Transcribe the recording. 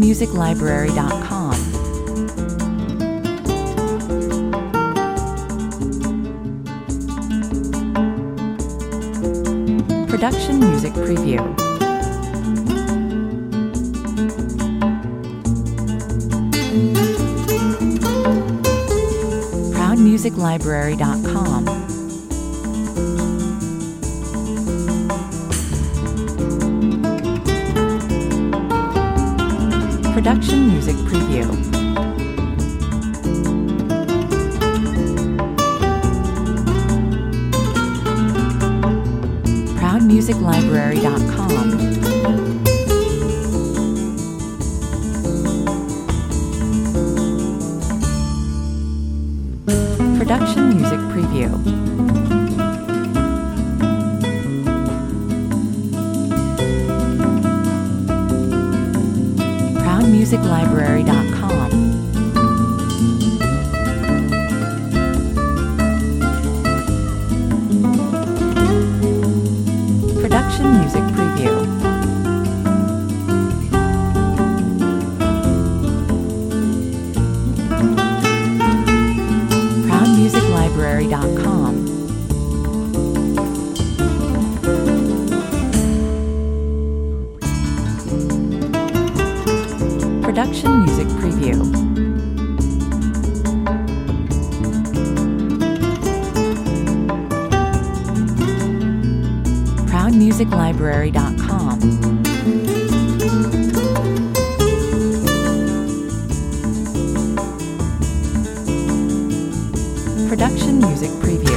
ProudMusicLibrary.com. Production Music Preview. ProudMusicLibrary.com. Production Music Preview. ProudMusicLibrary.com. Production Music Preview. ProudMusicLibrary.com. Production Music Preview. ProudMusicLibrary.com. Production Music Preview. ProudMusicLibrary.com. Production Music Preview.